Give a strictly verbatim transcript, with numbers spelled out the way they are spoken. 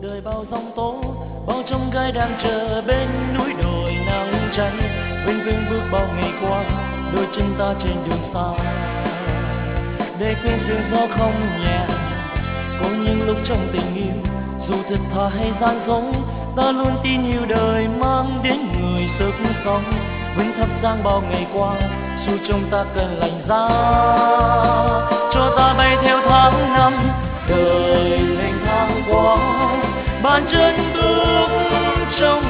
đời bao giông tố, bao trông gai đang chờ bên núi đồi nắng cháy. Vinh vinh bước bao ngày qua, đôi chân ta trên đường xa, để quên sương gió không nhẹ. Có những lúc trong tình yêu, dù thật thà hay gian dối, ta luôn tin yêu đời mang đến người sức sống. Vẫn thắp sáng bao ngày qua, dù trong ta cần lạnh giá, cho ta bay theo tháng năm. Đời lênh thang qua, bàn chân bước trong